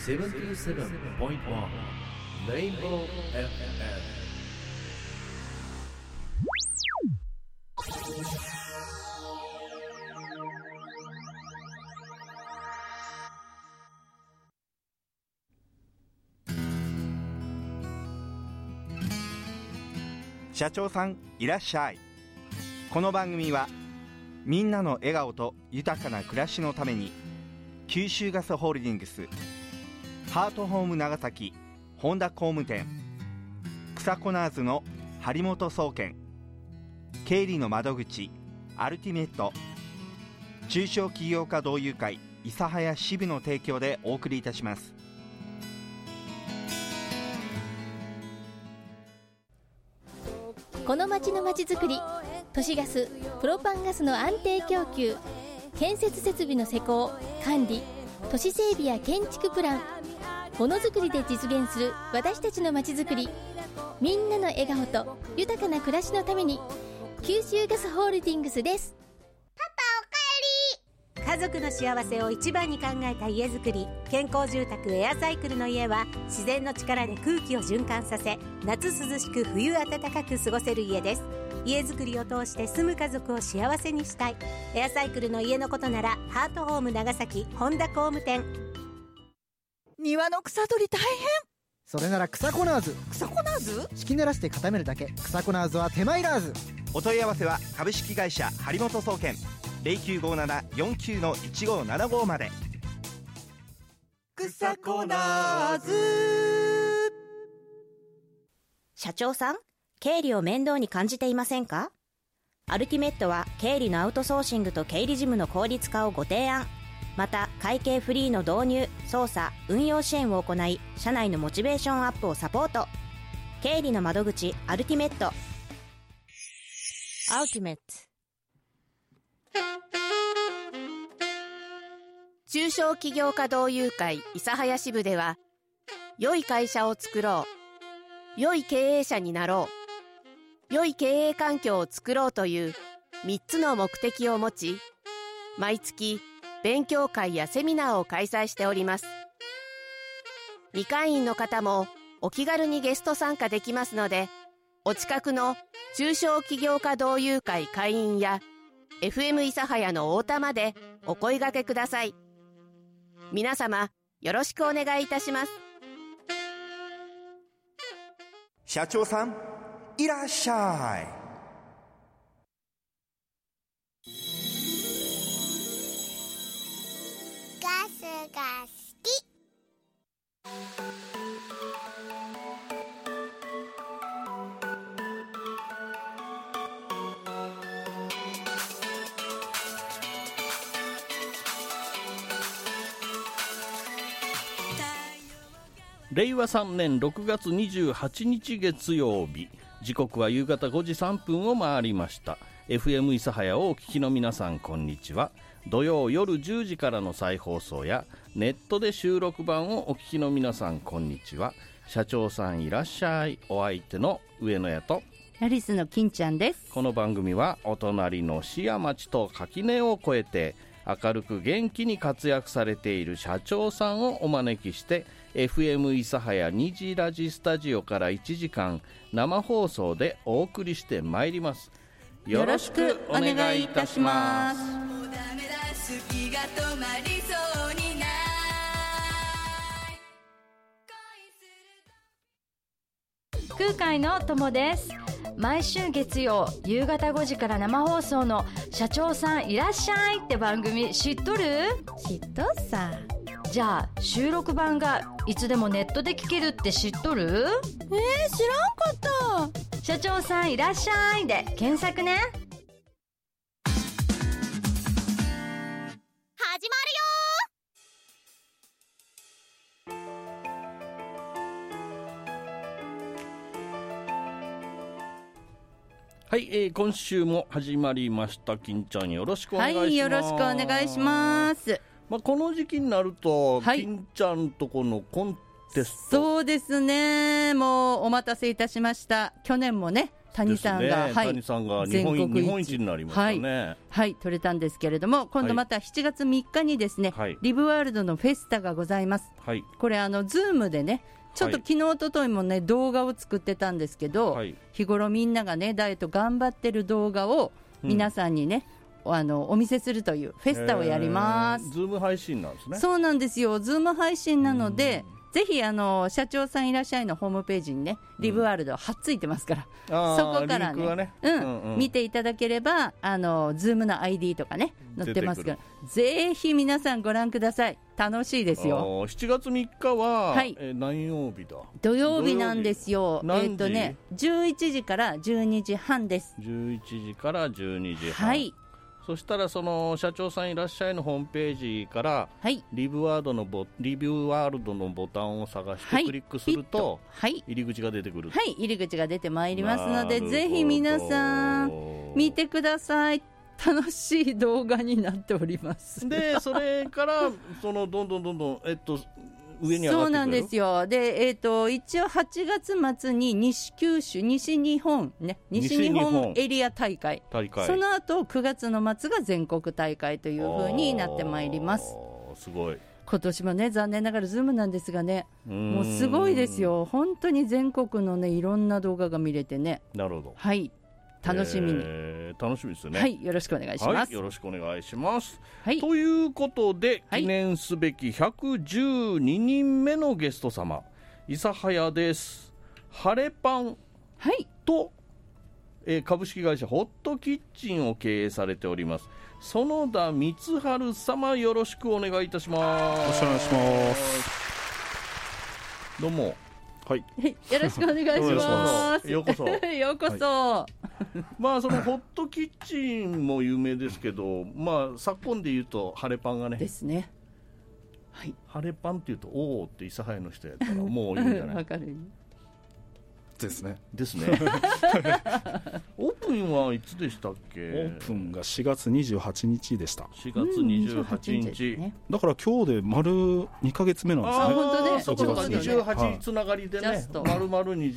77.1 Rainbow FM。 社長さんいらっしゃい。この番組はみんなの笑顔と豊かな暮らしのために九州ガスホールディングス、ハートホーム長崎本田工務店、草コナーズの張本総研、経理の窓口アルティメット、中小企業家同友会諫早支部の提供でお送りいたします。 この町のまちづくり、都市ガス、プロパンガスの安定供給、建設設備の施工、管理、都市整備や建築プラン、ものづくりで実現する私たちのまちづくり、みんなの笑顔と豊かな暮らしのために九州ガスホールディングスです。 家族の幸せを一番に考えた家づくり、健康住宅エアサイクルの家は自然の力で空気を循環させ、夏涼しく冬暖かく過ごせる家です。家づくりを通して住む家族を幸せにしたい。エアサイクルの家のことならハートホーム長崎本田工務店。 庭の草取り大変。 それなら草コナーズ。 草コナーズ？ 敷き濡らして固めるだけ。草コナーズは手間いらず。 お問い合わせは株式会社張本総研 0957-49-1575 まで。 草コナーズ。 社長さん、経理を面倒に感じていませんか？アルティメットは経理のアウトソーシングと経理事務の効率化をご提案。また会計フリーの導入、操作、運用支援を行い、社内のモチベーションアップをサポート。経理の窓口アルティメット。アルティメット。中小企業家同友会諫早支部では、良い会社を作ろう、良い経営者になろう、良い経営環境を作ろうという3つの目的を持ち、毎月勉強会やセミナーを開催しております。未会員の方もお気軽にゲスト参加できますので、お近くの中小企業家同友会会員や FM 諫早の太田までお声掛けください。皆様よろしくお願いいたします。 社長さんいらっしゃい。 ガスが好き。 令和3年6月28日月曜日、時刻は夕方5時3分を回りました。 FM 諫早をお聞きの皆さん、こんにちは。土曜夜10時からの再放送やネットで収録版をお聞きの皆さん、こんにちは。社長さんいらっしゃい。お相手の上野屋とラリスの金ちゃんです。 この番組はお隣の市や町と垣根を越えて明るく元気に活躍されている社長さんをお招きして、 FM 諫早虹ラジスタジオから1時間生放送でお送りしてまいります。よろしくお願いいたします。 空海の友です。毎週月曜夕方5時から生放送の社長さんいらっしゃいって番組知っとる？ 知っとっさ。 じゃあ収録版がいつでもネットで聞けるって知っとる？ 知らんかった。 社長さんいらっしゃいで検索ね。 始まるよ。 はい、今週も始まりました。金ちゃんよろしくお願いします。 はい、よろしくお願いします。 この時期になると、 はい、 金ちゃんとこのコンテスト。 そうですね、もうお待たせいたしました。去年もね谷さんが、 ですね、 はい、 谷さんが日全国本一になりましたね。 はい、はい、取れたんですけれども、今度また7月3日にですね、はい、リブワールドのフェスタがございます。はい、これズームでね、ちょっと昨日おとといもね動画を作ってたんですけど、はい、日頃みんながねダイエット頑張ってる動画を皆さんにね、お見せするというフェスタをやります。 ズーム配信なんですね。 そうなんですよ、ズーム配信なので、ぜひ社長さんいらっしゃいのホームページにねリブワールド貼っついてますから、そこからね、見ていただければズームの ID とかね載ってますから、ぜひ皆さんご覧ください。楽しいですよ。 7月3日は、はい、何曜日だ？ 土曜日なんですよ。11時から12時半です。 11時から12時半。はい。そしたらその社長さんいらっしゃいのホームページから、はい、リブワールドのボタンを探してクリックすると、はい、入り口が出てくる。はい、入り口が出てまいりますので、ぜひ皆さん見てください。楽しい動画になっております。 でそれからどんどん上に上がってくる。 そうなんですよ。で、一応8月末に西日本エリア大会、その後9月の末が全国大会という風になってまいります。 すごい。 今年もね残念ながらズームなんですがね、もうすごいですよ。本当に全国のねいろんな動画が見れてね。 なるほど。 はい、楽しみに、 楽しみですよね。 はい、よろしくお願いします。 はい、よろしくお願いします。はい、ということで、記念すべき112人目のゲスト様、諫早です。晴れパンと、株式会社ホットキッチンを経営されております園田光晴様、よろしくお願いいたします。 よろしくお願いします。 どうも。 はい、 よろしくお願いします。 ようこそ。 ようこそ。はい、 まあそのホットキッチンも有名ですけど、まあ昨今で言うと晴れパンがね。 ですね。はい。 晴れパンって言うとおおって諫早の人やったらもういいんじゃない。 わかる。 ですね。 ですね。オープンはいつでしたっけ？ オープンが4月28日でした。 4月28日。 だから今日で丸2ヶ月目なんですね。 本当ね。 そうか28つながりでね。丸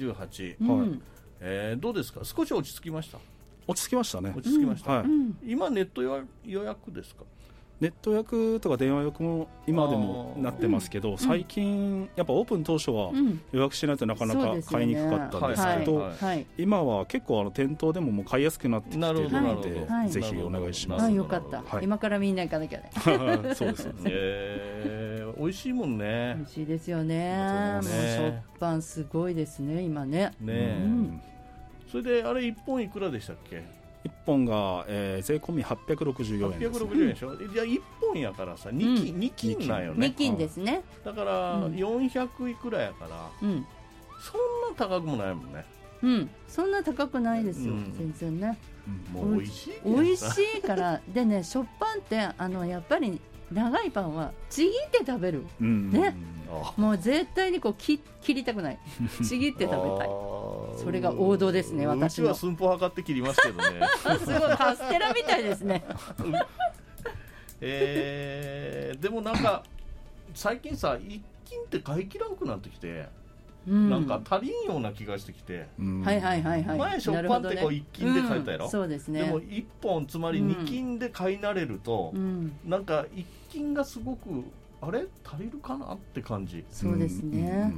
々28。はい。どうですか？少し落ち着きました？ 落ち着きましたね。 落ち着きました。今ネット予約ですか？ ネット予約とか電話予約も今でもなってますけど、最近やっぱオープン当初は予約しないとなかなか買いにくかったんですけど、今は結構店頭でももう買いやすくなってきているので、ぜひお願いします。 よかった、今からみんな行かなきゃね。 そうですね。 美味しいもんね。 美味しいですよね。食パンすごいですね今ね。 それであれ1本いくらでしたっけ ？1本が、税込み864円です、ね、 860円でしょ。じゃあ1本やからさ2斤なんよね。 2斤ですね。 だから400いくらやから、そんな高くもないもんね。 そんな高くないですよ、全然ね。 もう美味しい美味しいからでね、食パンってやっぱり長いパンはちぎって食べる、ね、もう絶対にこう切りたくない、ちぎって食べたい。それが王道ですね、私の。 うちは寸法測って切りますけどね。 すごいカステラみたいですね。 でもなんか最近さ一斤って買い切らんくなってきて、なんか足りんような気がしてきて、 前食パンってこう1斤で買えたやろ、 そうですね。 でも1本つまり2斤で買い慣れると、なんか1斤がすごくあれ足りるかなって感じ。 そうですね。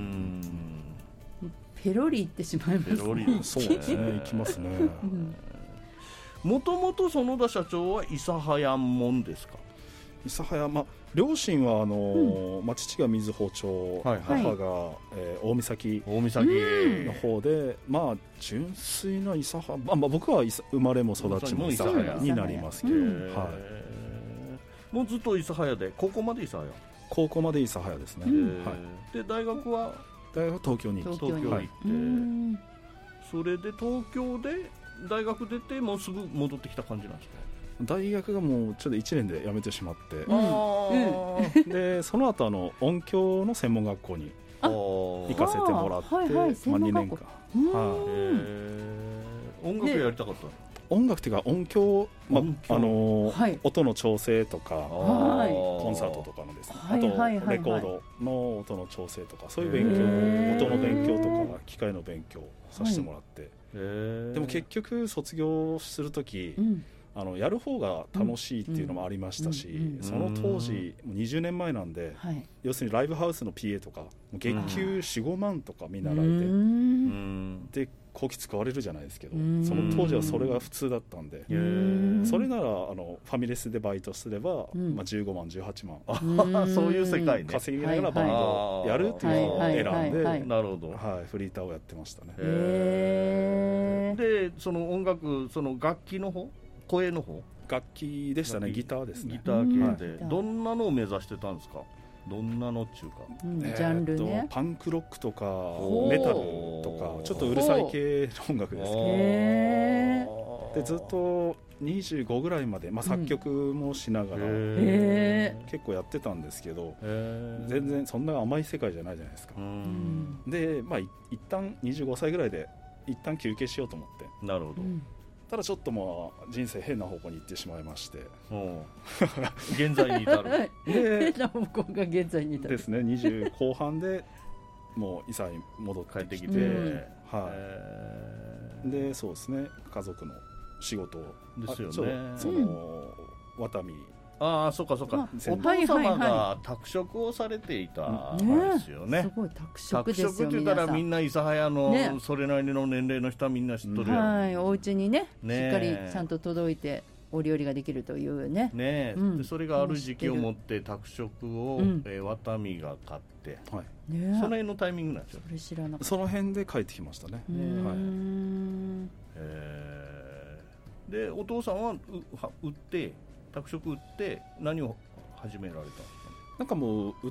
ペロリいってしまいますね。 ペロリそうですね、いきますね。 もともと園田社長は諫早もんですか？ 諫早、両親は父が瑞穂町、母が、大岬の方で、純粋な諫早、僕は生まれも育ちも諫早になりますけど、 もうずっと諫早で、高校まで諫早？ 高校まで諫早ですね。 で大学は東京に行って、 それで東京で大学出てもうすぐ戻ってきた感じなんですか？ 大学がもうちょっと1年で辞めてしまって、でその後音響の専門学校に行かせてもらって、2年間。 音楽やりたかった？ 音楽というか音響、音の調整とか、コンサートとかのですね、あとレコードの音の調整とか、そういう勉強、音の勉強とか機械の勉強させてもらって、でも結局卒業するとき、やる方が楽しいっていうのもありましたし、その当時20年前なんで、要するにライブハウスの PA とか月給 4,5 万とか見習えて、でこき使われるじゃないですけど、その当時はそれが普通だったんで、それならファミレスでバイトすれば、15万18万そういう世界ね、 稼ぎながらバンドをやるっていうのを選んで、 なるほど、 フリーターをやってましたね。 でその音楽、その楽器の方、声の方、 楽器でしたね。ギターですね。 ギター系で、どんなのを目指してたんですか？どんなのっていうか、 ジャンルね、 パンクロックとかメタルとかちょっとうるさい系の音楽ですけど、でずっと25ぐらいまで、作曲もしながら、結構やってたんですけど、全然そんな甘い世界じゃないじゃないですか。で、一旦25歳ぐらいで一旦休憩しようと思って。 なるほど。 ただちょっと人生変な方向に行ってしまいまして、 現在に至る変な方向が現在に至るですね。20後半でもう伊佐に戻ってきて、でそうですね、家族の仕事ですよね、 そのワタミ、 そうかそうか、お父様が託職をされていたんですよね。 すごい託職ですよ。 託職って言ったらみんな諫早のそれなりの年齢の人はみんな知っとるよ。 お家にね、しっかりちゃんと届いてお料理ができるというね。 でそれがある時期をもって託職をワタミが買って、その辺のタイミングなんですよ。 それ知らなかった。 その辺で帰ってきましたね。 でお父さんは売って託職売って何を始められたんですか？ なんかもう売って、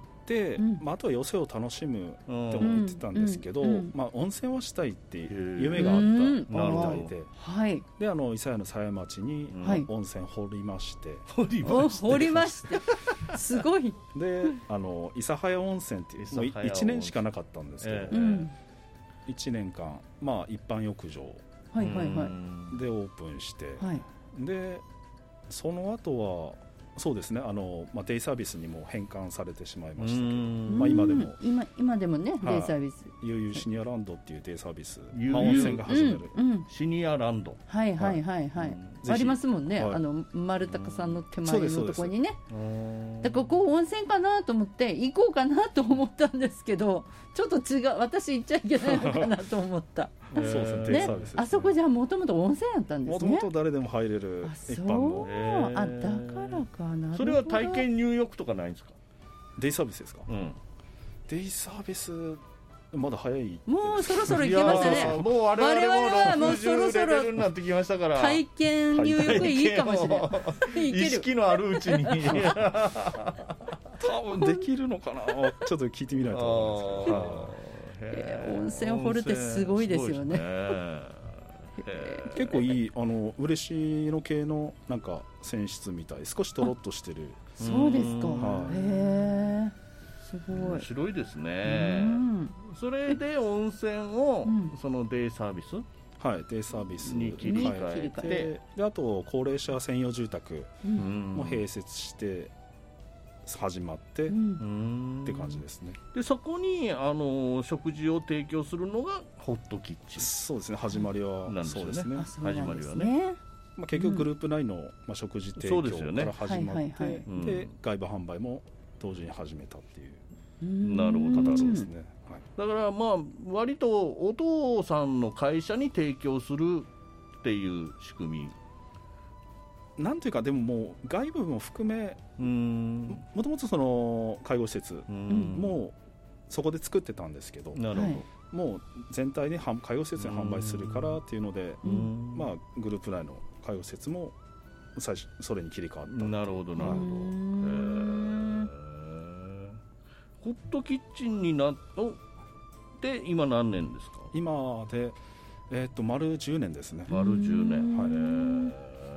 あとは余生を楽しむって思ってたんですけど、温泉はしたいっていう夢があったみたいで、で諫早の狭山町に温泉掘りまして、 掘りましてすごいで諫早温泉っていう1年しかなかったんですけど、1年間一般浴場でオープンして、でその後はそうですね、デイサービスにも変換されてしまいましたけど、 今でもね、デイサービス悠々シニアランドっていうデイサービス、温泉が始める、 シニアランド、 ありますもんね、丸高さんの手前のところにね。だからこう温泉かなと思って行こうかなと思ったんですけど、ちょっと違う、私行っちゃいけないのかなと思ったそうですね、デイサービス、 あそこじゃもともと温泉やったんですね。 もともと誰でも入れる一般の。 だからかな。 それは体験入浴とかないんですか？ デイサービスですか？デイサービスまだ早い。 もうそろそろ行けますね。 もう我々はもうそろそろになってきましたから、 体験入浴いいかもしれない。 意識のあるうちに多分できるのかな。ちょっと聞いてみないと思います。 温泉掘るってすごいですよね。 結構いい嬉野系のなんか泉質みたい、少しとろっとしてる。 そうですか。すごい面白いですね。それで温泉をそのデイサービス、 デイサービスに切り替えて、 であと高齢者専用住宅も併設して始まってって感じですね。 でそこに食事を提供するのがホットキッチン。 そうですね、始まりはそうですね。 始まりはね、 結局グループ内の食事提供から始まって、で外部販売も同時に始めたっていうなるほど形ですね。 だから割とお父さんの会社に提供するっていう仕組みなんていうか、でももう外部も含め、もともとその介護施設もそこで作ってたんですけど、もう全体で介護施設に販売するからっていうので、グループ内の介護施設も最初それに切り替わった。 なるほどなるほど。ホットキッチンになって今何年ですか？ 今で丸10年ですね。 丸10年。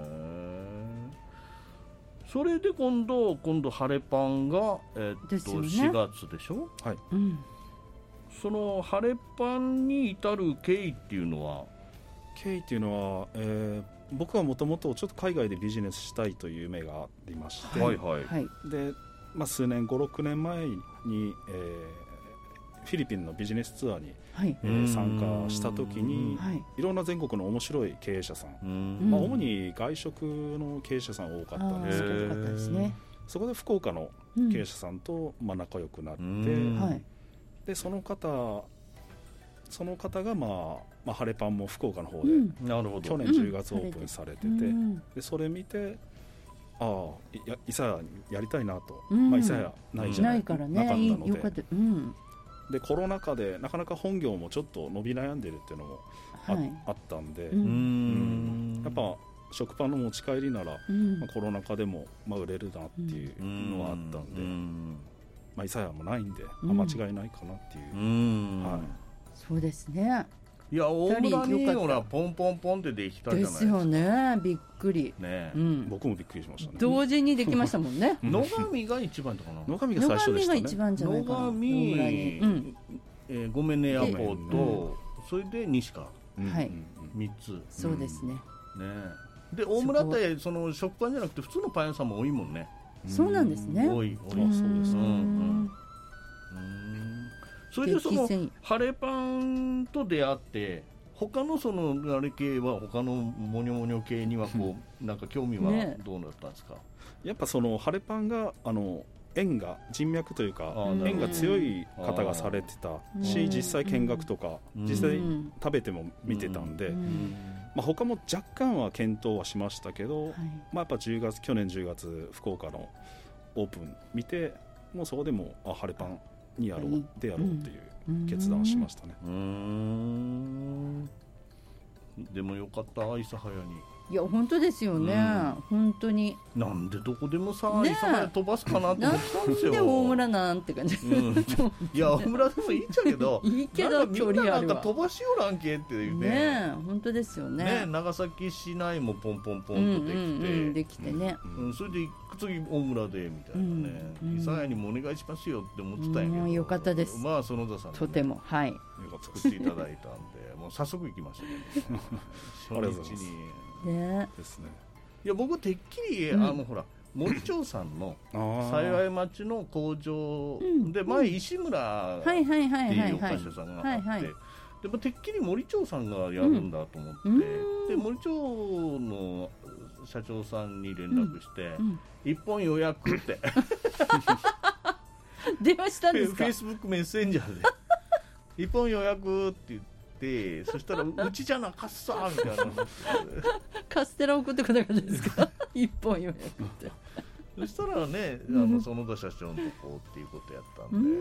それで今度晴れパンが、4月でしょ。その晴れパンに至る経緯っていうのは僕はもともとちょっと海外でビジネスしたいという夢がありまして、 はいはい、 で、数年5、6年前に、フィリピンのビジネスツアーに、参加した時に、いろんな全国の面白い経営者さん、主に外食の経営者さん多かったんですけど、そこで福岡の経営者さんと仲良くなって、でその方が、晴れパンも福岡の方で、去年10月オープンされてて、でそれ見て伊佐屋やりたいなと、伊佐屋ないじゃないからね、なかったので、でコロナ禍でなかなか本業もちょっと伸び悩んでるっていうのも あったんで、やっぱ食パンの持ち帰りなら、コロナ禍でも売れるなっていうのがあったんで、伊佐屋もないんで、間違いないかなっていう、 そうですね。 いや、大村にほらポンポンポンってできたじゃないですか。 ですよね、びっくり、 僕もびっくりしましたね。 同時にできましたもんね。 野上が一番とかな。 野上が最初でしたね。 野上が一番じゃないかな。 野上、ごめんねエアポート、それで西川、3つ。 そうですね。 で大村ってその食パンじゃなくて普通のパン屋さんも多いもんね。 そうなんですね。 多い。そうですね。それでその晴れパンと出会って他のそのあれ系は他のモニョモニョ系にはこうなんか興味はどうなったんですか？ やっぱその晴れパンが縁が人脈というか縁が強い方がされてたし、実際見学とか実際食べても見てたんで、他も若干は検討はしましたけど、やっぱ去年10月福岡のオープン見て、もうそこでも晴れパンにやろうっていう決断をしましたね。 でもよかった、諫早に。 いや本当ですよね、本当に。 なんでどこでもさ、諫早飛ばすかなって思ったんですよ。 なんで大村なんて感じ。 いや大村でもいいんじゃけど、 いいけどみんななんか飛ばしよらんけっていうね。 本当ですよね。 長崎市内もポンポンポンとできてね。 それで次大村でみたいなね。諫早にもお願いしますよって思ってたんやけど。 よかったです。 園田さんとても作っていただいたんで、もう早速行きましたね。初日に。 ですね。 いや僕てっきりほら森町さんの幸町の工場で前石村っていうお菓子屋さんがあって、でもてっきり森町さんがやるんだと思って、で森町の社長さんに連絡して一本予約って電話したんですか？ フェイスブックメッセンジャーで一本予約って言って、そしたらうちじゃなかっさみたいなカステラ送ってこなかったですか？一本予約ってそしたらね、園田社長のとこっていうことやったんで、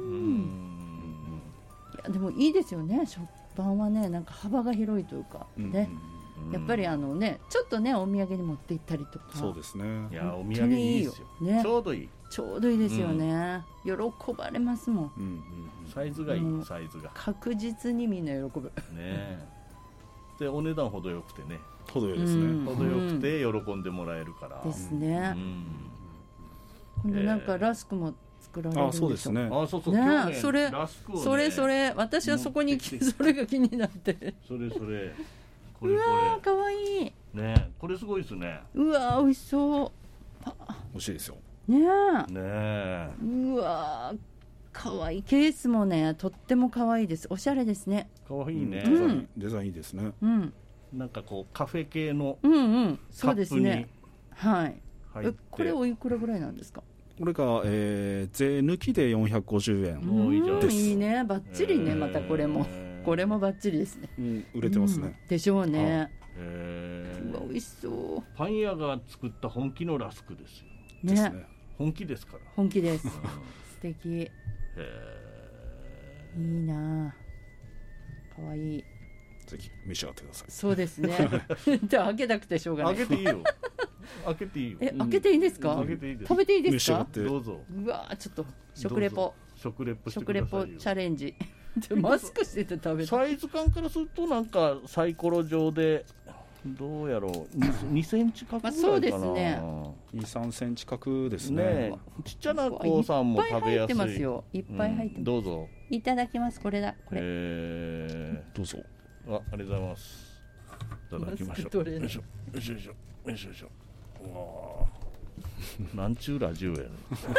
いやでもいいですよね、食パンはね、なんか幅が広いというかね、やっぱりちょっとねお土産に持って行ったりとか。 そうですね。 いやお土産いいですよね。ちょうどいい。 ちょうどいいですよね。喜ばれますもん。 サイズがいい、サイズが確実にみんな喜ぶ。 ね。でお値段程よくてね。 程よいですね。 程よくて喜んでもらえるから。 ですね。今度なんかラスクも作られるんでしょ。 そうですね。 そうそう。 ね、それ私はそこにそれが気になって。 それ。 うわー、かわいい。 ね、これすごいですね。 うわー、美味しそう。 美味しいですよ。 ねえ。 うわー、かわいい。ケースもね、とってもかわいいです。おしゃれですね。 かわいいね。 デザインいいですね。 なんかこうカフェ系のそうですね。はい。これおいくらぐらいなんですか？ これが、税抜きで450円です。 いいね、バッチリね。またこれもバッチリですね。 売れてますね。 でしょうね。うわ、美味しそう。 パン屋が作った本気のラスクですよ。 ね。 本気ですから。 本気です。素敵。いいな。かわいい。 ぜひ召し上がってください。 そうですね。じゃあ開けたくてしょうがない。 開けていいよ。開けていいよ。 開けていいんですか？ 開けていいです。 食べていいですか？ どうぞ。 うわ、ちょっと食レポチャレンジ。マスクしてて食べる。 サイズ感からするとなんかサイコロ状でどうやろう、2センチ角ぐらいかな。 そうですね。 2、3センチ角ですね。 ちっちゃな子さんも食べやすい。 いっぱい入ってますよ。いっぱい入ってます。 どうぞ。 いただきます。これだ。これ。 どうぞ。 ありがとうございます。 ただきましょう。よいしょよいしょよいしょよいしょよいしょ。なんちゅうラジオやね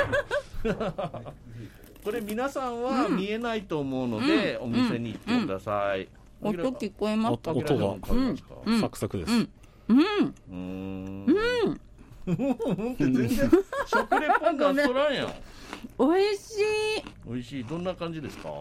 これ皆さんは見えないと思うので、お店に行ってください。 音聞こえますか？ 音がサクサクです。 全然食レポン出しとらんやん。 おいしい。 おいしい。どんな感じですか？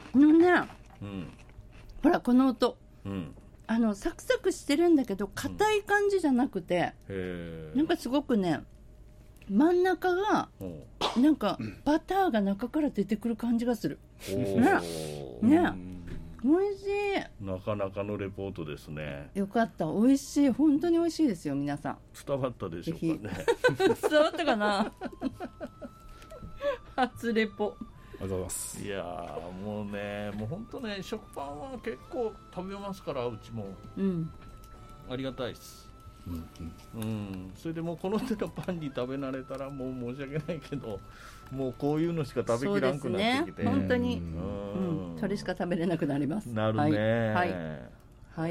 ほらこの音、サクサクしてるんだけど硬い感じじゃなくて、なんかすごくね、真ん中がなんかバターが中から出てくる感じがする。ね、おいしい。 なかなかのレポートですね。 よかった、おいしい。本当においしいですよ。皆さん伝わったでしょうかね。 伝わったかな初レポ。 ありがとうございます。 いやもうね、もう本当ね、食パンは結構食べますから、うちも、ありがたいです。それでもうこの手のパンに食べ慣れたらもう申し訳ないけど、もうこういうのしか食べきらんくなってきて、 ね、本当に、それしか食べれなくなります。 なるね。 はい。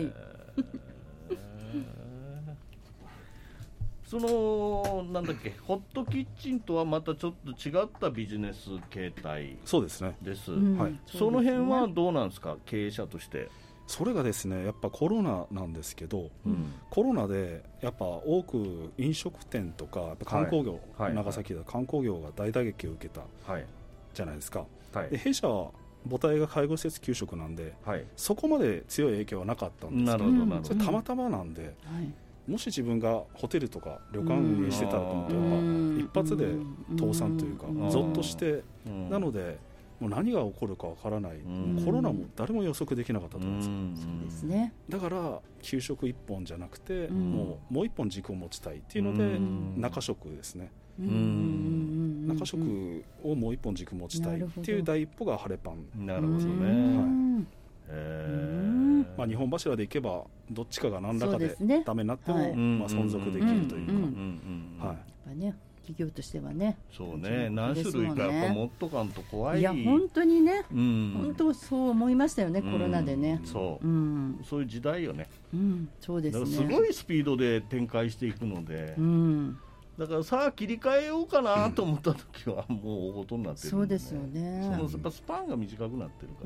そのなんだっけ、ホットキッチンとはまたちょっと違ったビジネス形態。 そうですね。 です。はい。その辺はどうなんですか、経営者として。 それがですね、やっぱコロナなんですけど、コロナでやっぱ多く飲食店とかやっぱ観光業、長崎では観光業が大打撃を受けたじゃないですか。で弊社は母体が介護施設給食なんで、そこまで強い影響はなかったんですけど、それたまたまなんで、もし自分がホテルとか旅館運営してたらと思うと、一発で倒産というかゾッとして、なのでもう何が起こるかわからない、コロナも誰も予測できなかったと思うんですよ。 そうですね。 だから給食1本じゃなくて、もう1本軸を持ちたいっていうので、中食ですね。中食をもう1本軸持ちたいっていう第一歩が晴れパン。 なるほどね。 まあ、日本柱でいけばどっちかが何らかでダメになっても、まあ、存続できるというか、 やっぱね、企業としてはね。 そうね、何種類かやっぱ持っとかんと怖い。 いや本当にね、本当そう思いましたよね、コロナでね。 そう、そういう時代よね。 そうですね。 すごいスピードで展開していくので、だからさあ切り替えようかなと思った時はもう大事になってる、 そうですよね。 そのやっぱスパンが短くなってるから、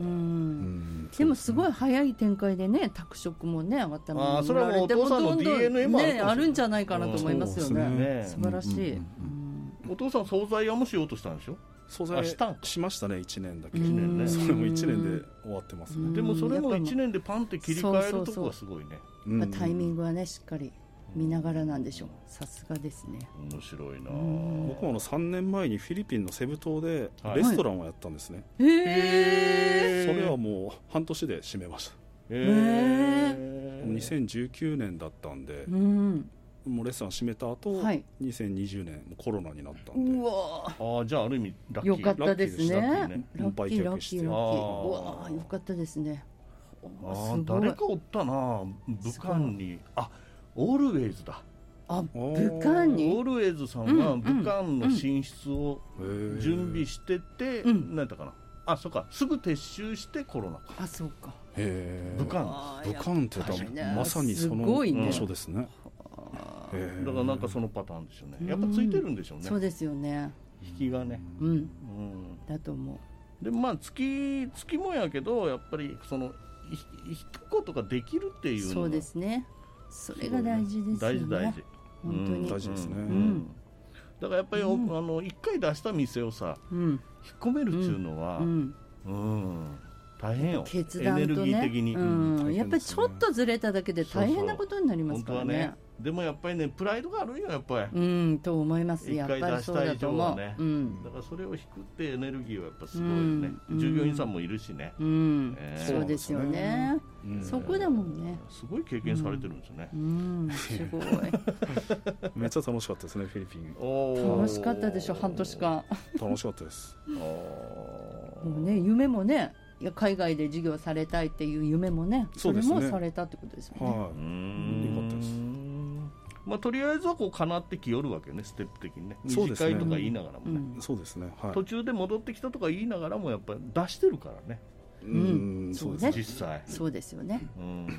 でもすごい早い展開でね、宅食もね上がったの。 それはもうお父さんの DNA もあるんじゃないかなと思いますよね。素晴らしい。 お父さん惣菜屋もしようとしたんでしょ。 惣菜しましたね、1年だけ。それも1年で終わってますね。 でもそれも1年でパンって切り替えるとこがすごいね。 タイミングはねしっかり見ながらなんでしょう。さすがですね。 面白いな。 僕も3年前にフィリピンのセブ島でレストランをやったんですね。それはもう半年で閉めました。2019年だったんで、もうレストラン閉めた後、2020年もコロナになったんで。 じゃあある意味ラッキー。 よかったですね。ラッキーラッキー。うわよかったですね。 誰かおったな、武漢に。オールウェイズだ。 武漢にオールウェイズさんは武漢の進出を準備してて、何やったかな。そうか、すぐ撤収してコロナか。 そうか。 武漢ってまさにその場所ですね。 だからなんかそのパターンでしょうね。やっぱついてるんでしょうね。 そうですよね。 引きがね。 だと思う。でまあ月もやけど、やっぱりその引くことができるっていうのが。 そうですね。それが大事ですよね。 大事。 本当に大事ですね。 だからやっぱり一回出した店をさ、引っ込めるっていうのは、大変よ。 決断とね、 エネルギー的に。 やっぱりちょっとずれただけで大変なことになりますからね。 でもやっぱりね、プライドがあるんよ、やっぱり。 と思います。やっぱりそうだと思う。だからそれを引くってエネルギーはやっぱすごいね。従業員さんもいるしね。 そうですよね。そこだもんね。 すごい経験されてるんですよね。 すごい。 めっちゃ楽しかったですね、フィリピン。 楽しかったでしょ、半年間。 楽しかったです。 もうね、夢もね、海外で事業されたいっていう夢もね、それもされたってことですよね。 よかったです。 とりあえずはこう叶ってきよるわけね、ステップ的にね。短いとか言いながらもね。 そうですね。 途中で戻ってきたとか言いながらもやっぱり出してるからね。 そうですね。 実際。 そうですよね。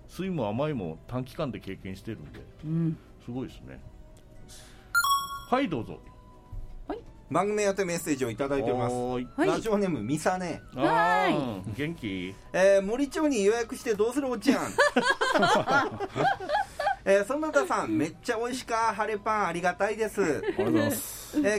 酸いも甘いも短期間で経験してるんで、すごいですね。はいどうぞ。 番組宛てメッセージをいただいております。ラジオネームミサネ。 元気？ 森町に予約してどうするおっちゃん。園田さんめっちゃ美味しか晴れパンありがたいです。ありがとうございます。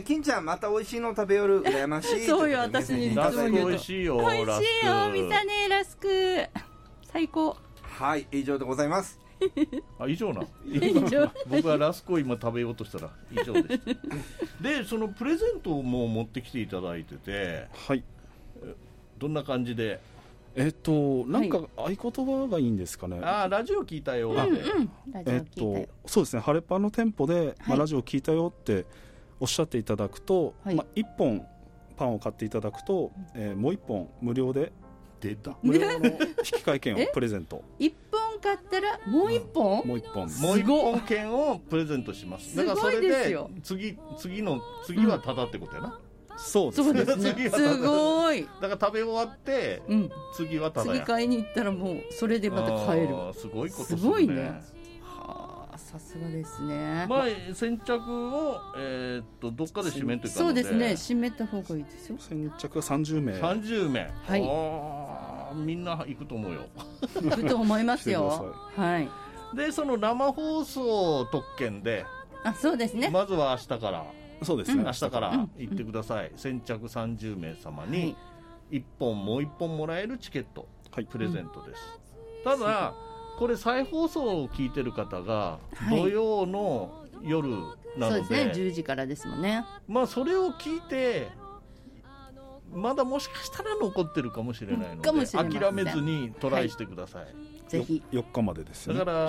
金ちゃんまた美味しいの食べよる羨ましい。 そうよ、私にラスク美味しいよ。 美味しいよミサネラスク最高。 はい、以上でございます。 以上な。僕はラスクを今食べようとしたら以上です。でそのプレゼントも持ってきていただいてて、 はい、 どんな感じで？ なんか合言葉がいいんですかね。 ラジオ聞いたよ。 そうですね、晴れパンの店舗で、ラジオ聞いたよっておっしゃっていただくと、1本パンを買っていただくと、もう1本無料で無料の引換券をプレゼント。 1本買ったらもう1本もう1 本券をプレゼントします。だからそれで次はタダってことやな。 そうですね。 すごい。 だから食べ終わって、次はただや。 次買いに行ったらもうそれでまた買える。 すごいことすごいね。はあ、さすがですね。 先着をどっかで締めてからそうですね、締めた方がいいですよ。 先着は30名。 30名。 はい。 みんな行くと思うよ。 行くと思いますよ。はい。 でその生放送特権で。 そうですね。 まずは明日から。 そうですね、 明日から行ってください。先着30名様に1本もう1本もらえるチケット、プレゼントです。ただこれ再放送を聞いてる方が土曜の夜なので、 そうですね、10時からですもんね。 それを聞いてまだもしかしたら残ってるかもしれないので、諦めずにトライしてください。 ぜひ。 4日までですよね。 だから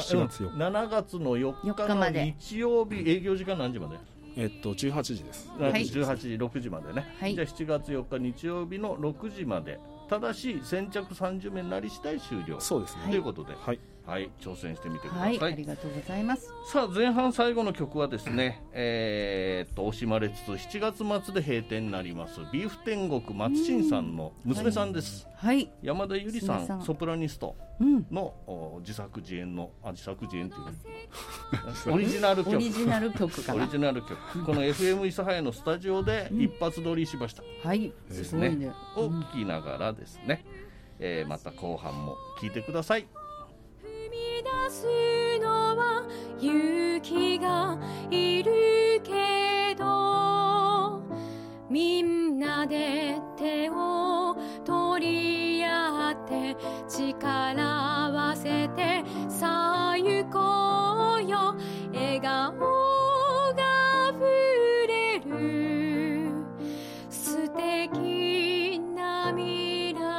7月の4日の日曜日、営業時間何時まで ？18時です。 18時、6時までね。じゃあ7月4日日曜日の6時まで。ただし先着30名になり次第終了。 そうですね。 ということで、挑戦してみてください。 ありがとうございます。 さあ前半最後の曲はですね、惜しまれつつ7月末で閉店になりますビーフ天国松新さんの娘さんです。山田ゆりさん、ソプラニストの自作自演の自作自演というオリジナル曲。 オリジナル曲かな。 オリジナル曲。この FM 諫早のスタジオで一発撮りしました。ですね。を聞きながらですね、また後半も聞いてください。 出すのは勇気がいるけど、みんなで手を取り合って力合わせてさあ行こうよ。笑顔が溢れる素敵な未来。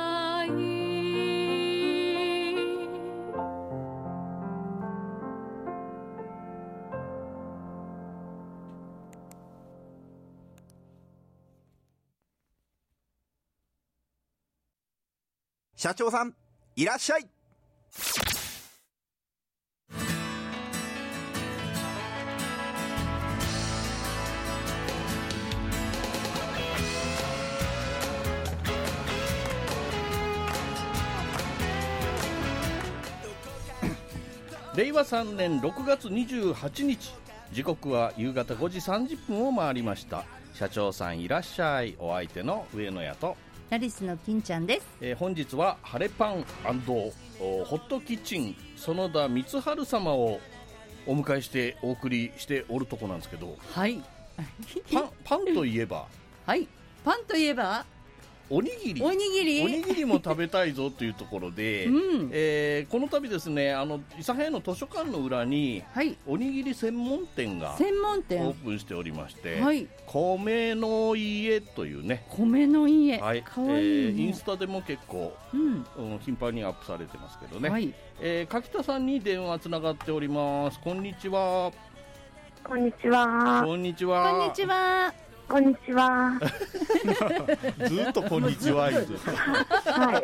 社長さんいらっしゃい。 令和3年6月28日、時刻は夕方5時30分を回りました。社長さんいらっしゃい。お相手の上野屋とラリスの金ちゃんです。 本日は晴れパン&ホットキッチン園田光晴様をお迎えしてお送りしておるとこなんですけど、 はい、 パンといえばはい、パンといえばおにぎりも食べたいぞというところで、この度ですね、諫早の図書館の裏に、おにぎり専門店がオープンしておりまして、米の家というね、 米の家、かわいいね。 インスタでも結構、頻繁にアップされてますけどね、柿田さんに電話つながっております。こんにちは。 こんにちは。 こんにちは。 こんにちは。 ずっとこんにちは。 はい。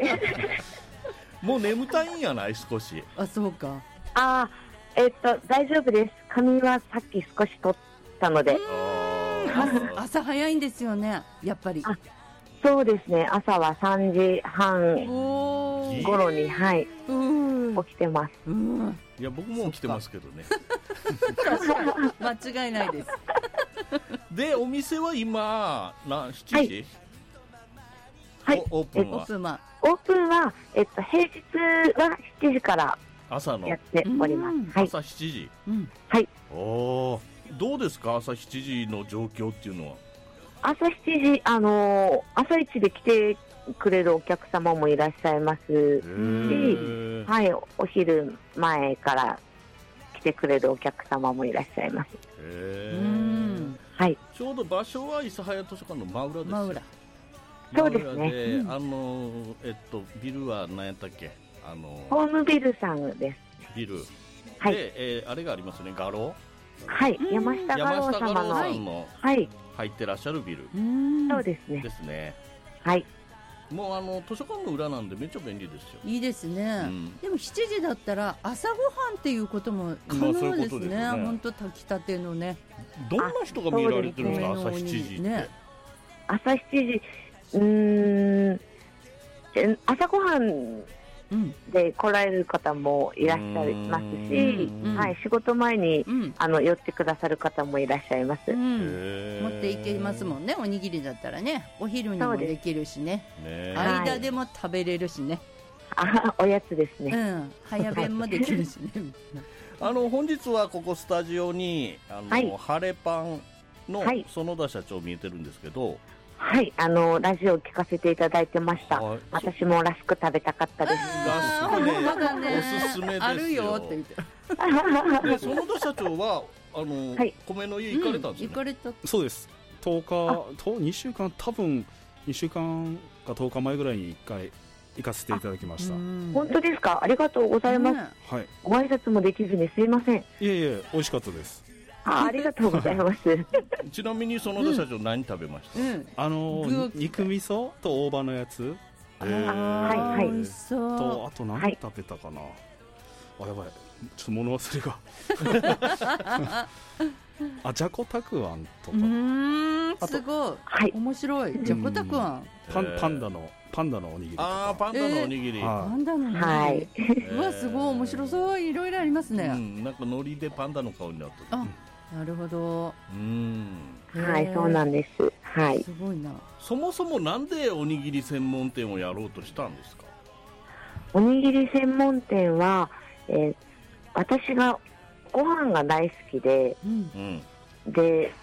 もう眠たいんやない少し。 そうか。 大丈夫です。髪はさっき少し取ったので。 朝早いんですよね、やっぱり。 そうですね。朝は3時半頃に、 起きてます。 いや僕も起きてますけどね。 間違いないです。 でお店は今7時、 はい、 オープンは、 オープンは、平日は7時から朝のやっております。はい、 朝7時、 はい。 おー、どうですか朝7時の状況っていうのは。 朝7時、朝一で来てくれるお客様もいらっしゃいますし、はい、お昼前から来てくれるお客様もいらっしゃいます。はい、 ちょうど場所は諫早図書館の真裏ですよ。 真裏。そうですね。 ビルは何やったっけ、 ホームビルさんです。 ビル。 はい。 で、あれがありますね、画廊。 はい、山下画廊様の、はい、 入ってらっしゃるビル。 そうですね。 ですね。 はい。 もう図書館の裏なんでめっちゃ便利ですよ。 いいですね。でも7時だったら朝ごはんっていうことも可能ですね。本当炊きたてのね。 どんな人が見られてるんですか、朝7時って。 朝7時、朝ごはんで来られる方もいらっしゃいますし、はい、仕事前に、寄ってくださる方もいらっしゃいます。 持っていけますもんね、おにぎりだったらね、お昼にもできるしね、間でも食べれるしね、 おやつですね、 早弁もできるしね。 本日はここスタジオに晴れパンの園田社長見えてるんですけど、 はい、ラジオを聞かせていただいてました。私もラスク食べたかったです。 ラスクね、おすすめですよ。 あるよって言って。 で、園田社長は米の家行かれたんですよね。 行かれた。 そうです。2週間、多分2週間か10日前ぐらいに1回行かせていただきました。 本当ですか。ありがとうございます。 はい。 ご挨拶もできずにすいません。 いえいえ、美味しかったです。 ありがとうございます。 ちなみに園田社長何食べました？ 肉味噌と大葉のやつ。 はいはい。 とあと何食べたかな。あ、やばい。ちょっと物忘れが。じゃこたくあんとか。 すごい。面白い。じゃこたくあん。 パンダのおにぎり。 パンダのおにぎり。 パンダのおにぎり。うわ、すごい面白そう。いろいろありますね。 なんか海苔でパンダの顔になってる。 なるほど。 はい、そうなんです。はい。 すごいな。 そもそもなんでおにぎり専門店をやろうとしたんですか？ おにぎり専門店は、私がご飯が大好きで、で、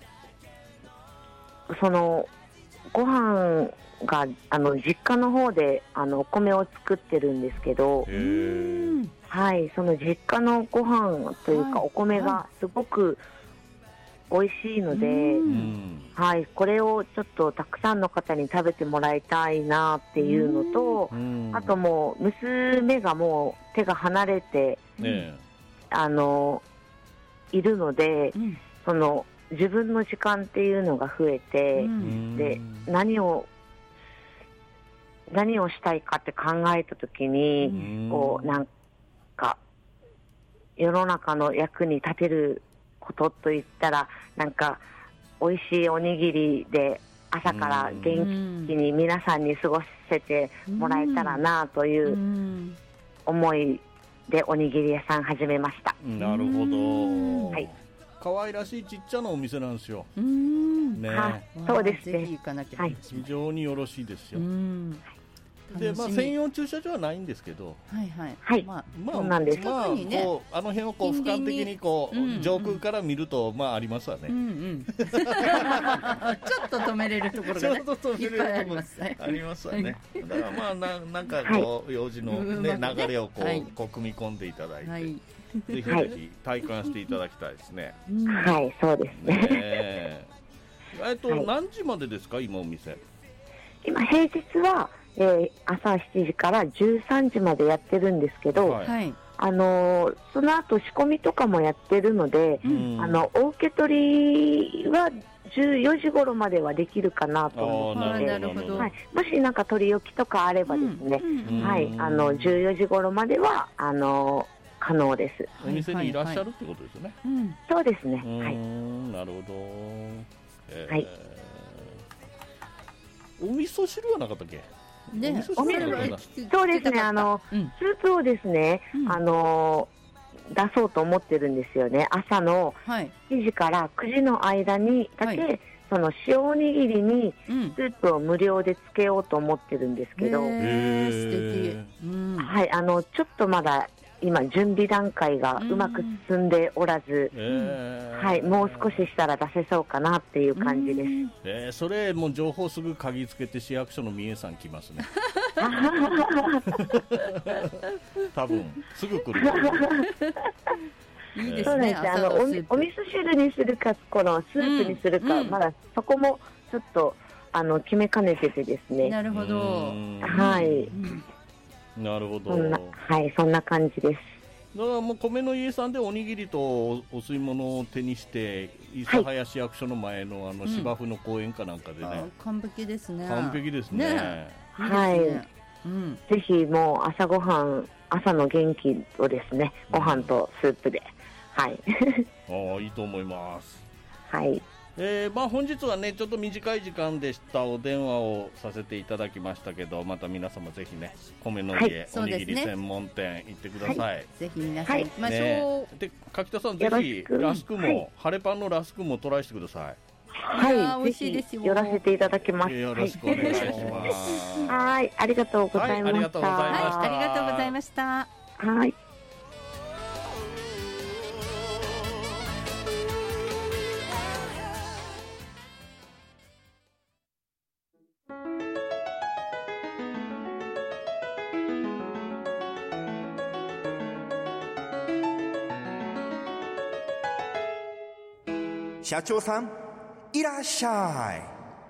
そのご飯が実家の方でお米を作ってるんですけど、はい、その実家のご飯というかお米がすごく美味しいので、はい、これをちょっとたくさんの方に食べてもらいたいなっていうのと、あともう娘がもう手が離れて、いるので、その自分の時間っていうのが増えて、で何をしたいかって考えたときに、こうなんか世の中の役に立てることといったら、なんか美味しいおにぎりで朝から元気に皆さんに過ごせてもらえたらなという思いでおにぎり屋さん始めました。 なるほど。 はい。 可愛らしいちっちゃなお店なんですよ。 ね。そうですね。 はい。 非常によろしいですよ。で、専用駐車場はないんですけど、 はい、そうなんです。 こうあの辺をこう俯瞰的にこう上空から見るとありますわね。 ちょっと止めれるところがね、いっぱいありますね。 ありますわね。だからなんかこう用事のね流れをこう組み込んでいただいて、ぜひぜひ体感していただきたいですね。 はい、そうですね。 何時までですか今お店？ 今平日は朝7時から13時までやってるんですけど、その後仕込みとかもやってるので、お受け取りは14時頃まではできるかなと思って、もしなんか取り置きとかあればですね、14時頃までは可能です。 お店にいらっしゃるってことですよね。 そうですね。はい。 なるほど。はい。お味噌汁はなかったっけ？ ね、 そうですね、スープをですね、出そうと思ってるんですよね。朝の7時から9時の間にだけ、その塩おにぎりにスープを無料でつけようと思ってるんですけど、素敵。はい、ちょっとまだ今準備段階がうまく進んでおらず、はい、もう少ししたら出せそうかなっていう感じです。それもう情報すぐ鍵つけて市役所の三重さん来ますね。多分すぐ来る。 いいですね。 お味噌汁にするか、このスープにするか、まだそこもちょっと決めかねててですね。 なるほど。 はい。 なるほど。 はい、そんな感じです。 だからもう米の家さんでおにぎりとお吸い物を手にして諫早市役所の前の芝生の公園かなんかでね、 完璧ですね。 完璧ですね。 はい、ぜひもう朝ごはん、朝の元気をですね、ご飯とスープで、はい。 いいと思います。 はい。 本日はねちょっと短い時間でしたお電話をさせていただきましたけど、また皆様ぜひね米の家、おにぎり専門店行ってください。 ぜひ皆さん行きましょう。で柿田さんぜひラスクも、晴れパンのラスクもトライしてください。 はい、美味しいですよ。寄らせていただきます。 よろしくお願いします。 はい、ありがとうございました。 ありがとうございました。 はい。 社長さんいらっしゃい。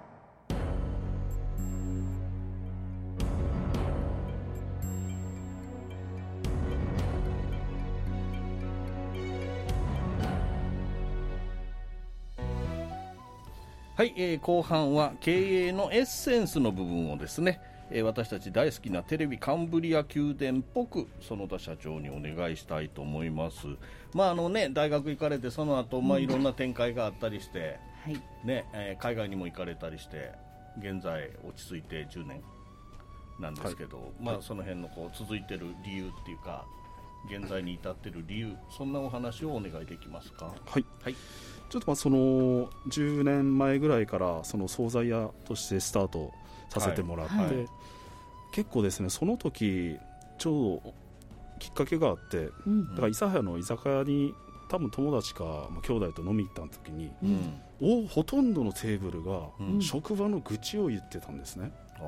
はい、後半は経営のエッセンスの部分をですね、私たち大好きなテレビカンブリア宮殿っぽく園田社長にお願いしたいと思います。大学行かれてその後、いろんな展開があったりして、海外にも行かれたりして現在落ち着いて10年なんですけど、その辺の続いてる理由っていうか現在に至ってる理由、そんなお話をお願いできますか。 はい、ちょっとその10年前ぐらいからその惣菜屋としてスタートさせてもらって、結構ですねその時ちょうどきっかけがあって、だから諫早の居酒屋に多分友達か兄弟と飲み行った時に、ほとんどのテーブルが職場の愚痴を言ってたんですね。あ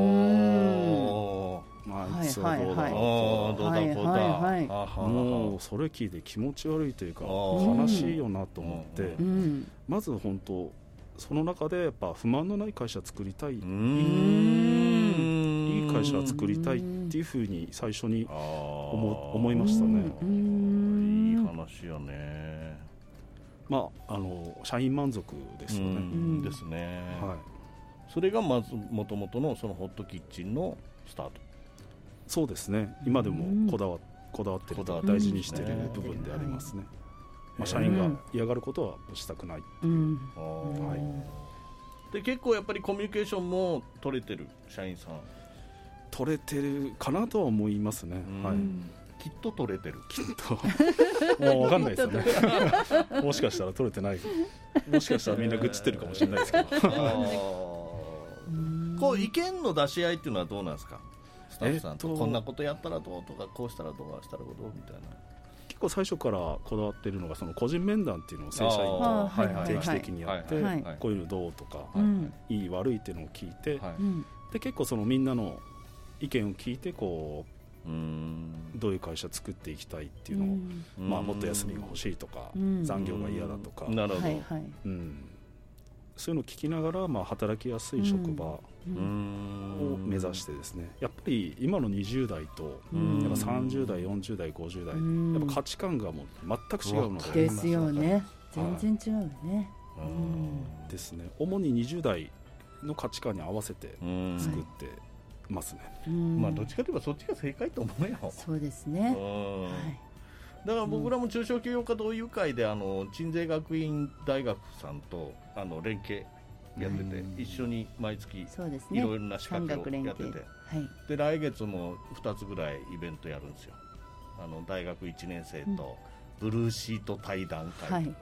いつはどうだもうそれ聞いて気持ち悪いというか悲しいよなと思って、まず本当その中でやっぱ不満のない会社作りたい、いい会社作りたいっていうふうに最初に思いましたね。 いい話やね。 社員満足ですよね。 ですね。それがまず元々のそのホットキッチンのスタート。 そうですね。今でもこだわってる、大事にしている部分でありますね。社員が嫌がることはしたくない。 で結構やっぱりコミュニケーションも取れてる社員さん。 取れてるかなとは思いますね。 きっと取れてる。 きっと。もう分かんないですよね。もしかしたら取れてない。もしかしたらみんな愚痴ってるかもしれないですけど。 意見の出し合いっていうのはどうなんですか。スタッフさんとこんなことやったらどうとかこうしたらどうしたらどうみたいな。 結構最初からこだわってるのがその個人面談っていうのを正社員と定期的にやって、こういうのどうとか、いい悪いっていうのを聞いて、で結構そのみんなの意見を聞いてどういう会社作っていきたいっていうのを、もっと休みが欲しいとか、残業が嫌だとか、そういうのを聞きながら、働きやすい職場を目指してですね、やっぱり今の20代とやっぱ30代40代50代、やっぱ価値観がもう全く違うのでですよね。全然違うよね。 ですね。主に20代の価値観に合わせて作ってますね。 どっちかといえばそっちが正解と思うよ。 そうですね。 だから僕らも中小企業家同友会で鎮西学院大学さんと連携やってて、一緒に毎月いそうですね、 ろいろな仕掛けをやってて、で来月も2つぐらいイベントやるんですよ。大学1年生とブルーシート対談会、ね、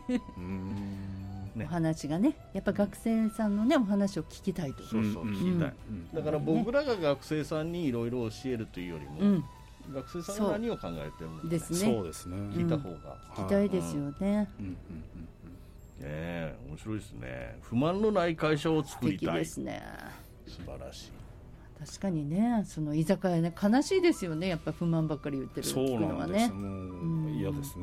お話がね、やっぱ学生さんのねお話を聞きたいと。 そう聞きたい、だから僕らが学生さんにいろいろ教えるというよりも、学生さんが何を考えてるのか、 ですね、 そうですね、 聞いた方が聞きたいですよね。 面白いですね。不満のない会社を作りたい。 素敵ですね。 素晴らしい。 確かにね、その居酒屋ね、悲しいですよね、やっぱ不満ばっかり言ってるっていうのはね。 そうなんです、嫌ですね。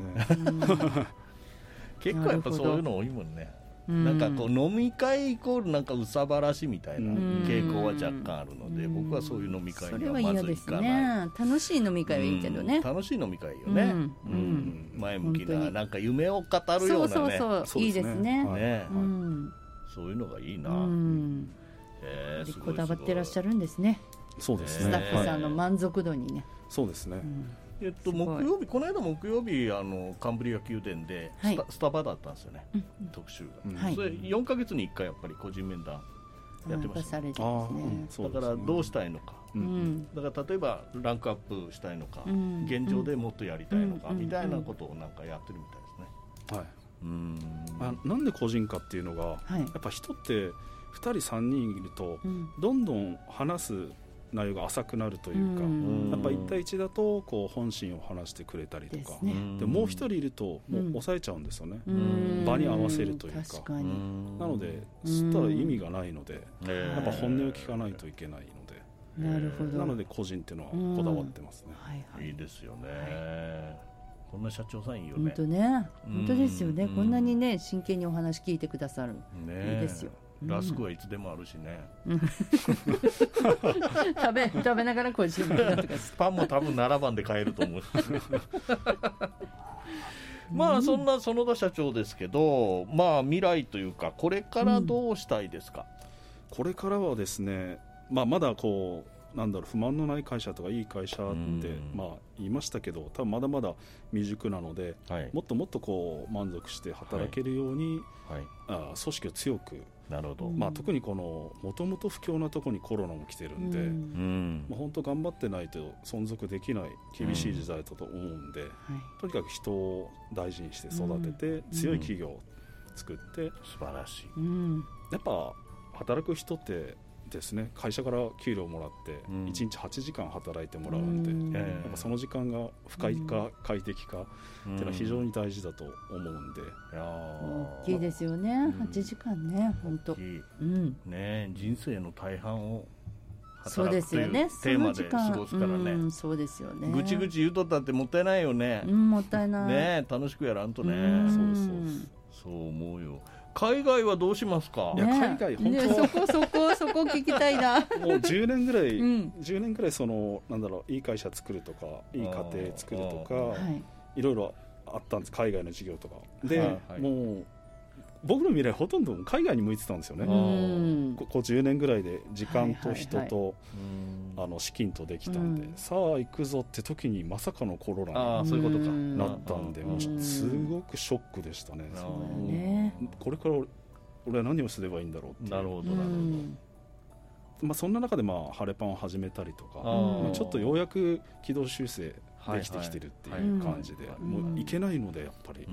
結構やっぱそういうの多いもんね。なんかこう飲み会イコールなんかうさばらしみたいな傾向は若干あるので、僕はそういう飲み会にはまず行かない。 楽しい飲み会はいいけどね。 楽しい飲み会よね。前向きななんか夢を語るようなね。 そういいですね。 そういうのがいいな。 こだわってらっしゃるんですね。 そうですね。 スタッフさんの満足度にね。 そうですね。 木曜日、この間木曜日カンブリア宮殿でスタバだったんですよね、特集が。それ4ヶ月に1回やっぱり個人面談やってました。だからどうしたいのか、だから例えばランクアップしたいのか、現状でもっとやりたいのかみたいなことをなんかやってるみたいですね。 なんで個人かっていうのが、やっぱ人って2人3人いるとどんどん話す内容が浅くなるというか、やっぱ1対1だとこう本心を話してくれたりとか、でもう1人いるともう抑えちゃうんですよね、場に合わせるというか。なので吸ったら意味がないので、やっぱ本音を聞かないといけないので、 なるほど。 なので個人っていうのはこだわってますね。 いいですよね。こんな社長さんいいよね。 本当ね、本当ですよね。こんなにね真剣にお話聞いてくださる、いいですよ。 ラスクはいつでもあるしね。 食べながら個人面談とか。 パンも多分7番で買えると思う。まあそんな園田社長ですけど、まあ未来というかこれからどうしたいですか。 これからはですね、まだこう不満のない会社とかいい会社って言いましたけど、多分まだまだ未熟なので、もっともっとこう満足して働けるように、組織を強く。 なるほど。 特にこのもともと不況なところにコロナも来てるんで、本当頑張ってないと存続できない厳しい時代だと思うんで、とにかく人を大事にして育てて、強い企業を作って、 素晴らしい。 やっぱ働く人ってですね、会社から給料をもらって1日8時間働いてもらうんで、やっぱその時間が不快か快適かっていうのは非常に大事だと思うんで、 大きいですよね。8時間ね、本当。 ね、人生の大半をそうですよね、 テーマで過ごすからね。 そうですよね。 ぐちぐち言うとったってもったいないよね。 もったいない。 ね、楽しくやらんとね。そう思うよ。海外はどうしますか。 いや海外本当そこ聞きたいな。もう 10年ぐらいいい会社作るとかいい家庭作るとか、いろいろあったんです。海外の事業とかで、もう僕の未来ほとんど海外に向いてたんですよね。ここ10年ぐらいで時間と人と資金とできたんで、さあ行くぞって時にまさかのコロナになったんで、もうすごくショックでしたね。これから俺は何をすればいいんだろうっていう。 なるほど。 そんな中で晴れパンを始めたりとか、ちょっとようやく軌道修正できてきてるっていう感じで、もういけないのでやっぱり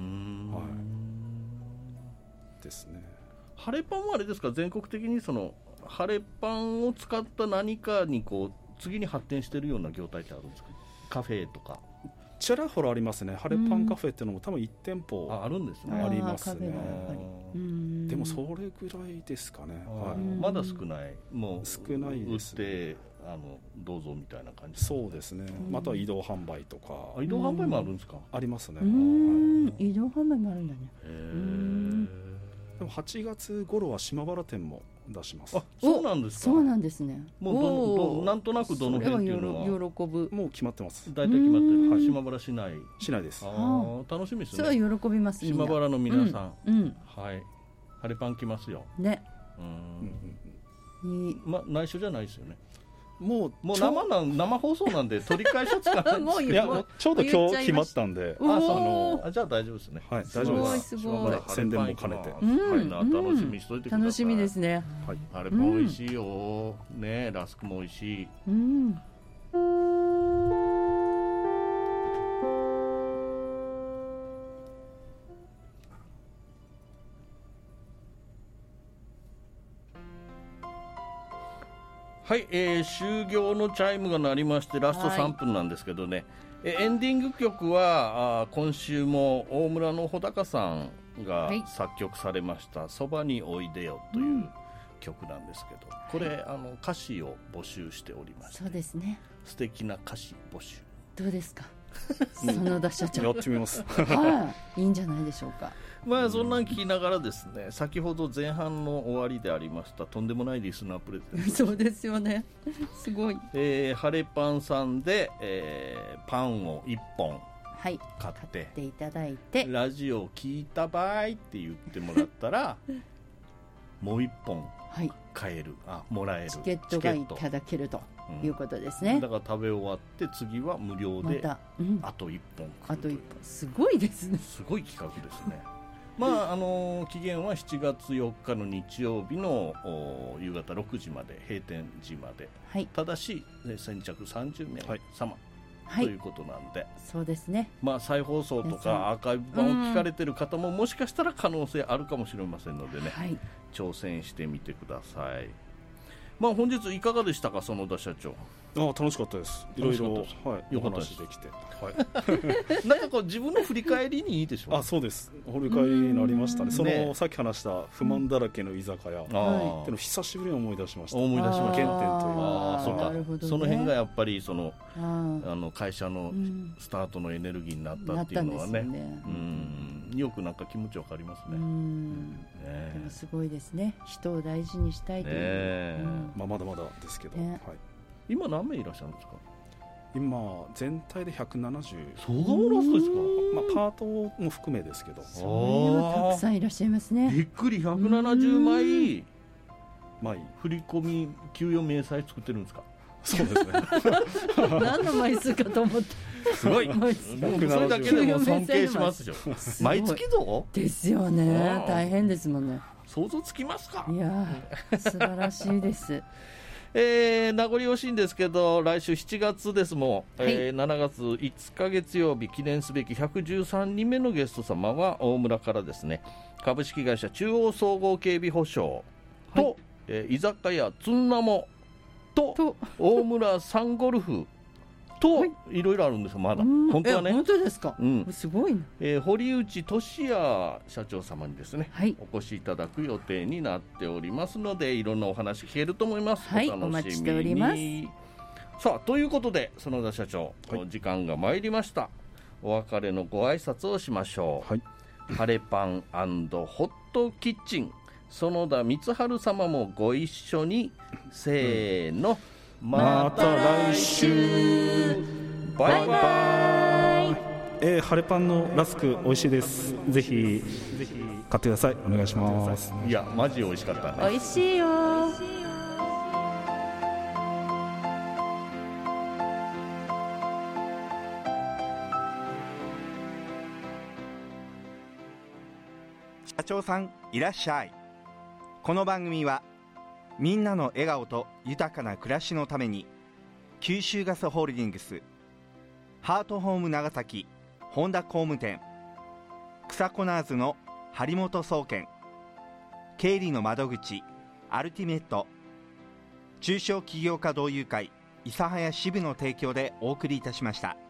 ですね。 晴れパンはあれですか、全国的にその晴れパンを使った何かにこう次に発展しているような業態ってあるんですか。カフェとかちらほらありますね。晴れパンカフェっていうのも多分1店舗あるんですね。 ありますね。でもそれぐらいですかね。 まだ少ない。もう少ないですね。 売ってどうぞみたいな感じ。 そうですね。あとは移動販売とか。 移動販売もあるんですか。 ありますね。 移動販売もあるんだね。 でも8月頃は島原店も出します。 そうなんですか。 そうなんですね。 もうなんとなくどの辺っていうのは喜ぶ。 もう決まってます。 大体決まってる。島原市内。 市内です。 楽しみですね。 そう喜びます。 島原の皆さん。はい。晴れパン来ますよ。 ね。 内緒じゃないですよね。 もう生放送なんで取り返しはつかないんですけどいやちょうど今日決まったんで、 じゃあ大丈夫ですね。 はい、大丈夫です。 すごい宣伝も兼ねて、 楽しみにしといてください。 楽しみですね。 はい、あれも美味しいよね、ラスクも美味しい。はい、終業のチャイムが鳴りましてラスト3分なんですけどね、エンディング曲は今週も大村の穂高さんが作曲されましたそばにおいでよという曲なんですけど、これ歌詞を募集しておりまして、 そうですね、 素敵な歌詞募集どうですか園田社長やってみますいいんじゃないでしょうか。 まあそんなん聞きながらですね、先ほど前半の終わりでありましたとんでもないリスナープレゼントそうですよね、すごい、 ハレパンさんで、パンを1本買っていただいて、 ラジオ聞いた場合って言ってもらったらもう1本買える、もらえるチケットがいただけるということですね。 だから食べ終わって次は無料であと1本あと1本、すごいですね、 すごい企画ですねまあ期限は7月4日の日曜日の夕方6時まで、閉店時まで、ただし先着30名様、ということなんで、 そうですね、 まあ、再放送とかアーカイブ版を聞かれてる方ももしかしたら可能性あるかもしれませんのでね、挑戦してみてください。まあ、本日いかがでしたか、園田社長。 楽しかったです。いろいろお話できて、 なんかこう自分の振り返りにいいでしょう。 そうです。振り返りになりましたね。そのさっき話した不満だらけの居酒屋っていうのを久しぶりに思い出しました。 思い出しました。 原点というか、 その辺がやっぱり会社のスタートのエネルギーになったっていうのはね、よくなんか気持ちわかりますね。 でもすごいですね。人を大事にしたいという。 まだまだですけど。 今何名いらっしゃるんですか。 今全体で170。 そうがもラストですか。 パートも含めですけど。 それはたくさんいらっしゃいますね。 びっくり、170枚振り込み給与明細作ってるんですか。 そうですね何の枚数かと思ってすごいそれだけでも尊敬しますよ毎月どうですよね。大変ですもんね。 想像つきますか。 いや素晴らしいです名残惜しいんですけど、来週7月ですもん、7月5日月曜日、記念すべき113人目のゲスト様は大村からですね、株式会社中央総合警備保障と、居酒屋つんなもと大村サンゴルフといろいろあるんですよ、まだ。本当はね。 本当ですか。すごいな。堀内俊也社長様にですね、お越しいただく予定になっておりますので、いろんなお話聞けると思います。お楽しみに。 お待ちしております。 さあ、ということで園田社長、時間が参りました。お別れのご挨拶をしましょう。ハレパン&ホットキッチン、園田光晴様もご一緒に、せーの、また来週、バイバイ。 ハレパンのラスク美味しいです。ぜひ買ってください。お願いします。 いやマジ美味しかったね。 美味しいよ。 社長さんいらっしゃい。この番組はみんなの笑顔と豊かな暮らしのために、九州ガスホールディングス、ハートホーム長崎本田工務店、草コナーズの張本総研、経理の窓口アルティメット、中小企業家同友会諫早支部の提供でお送りいたしました。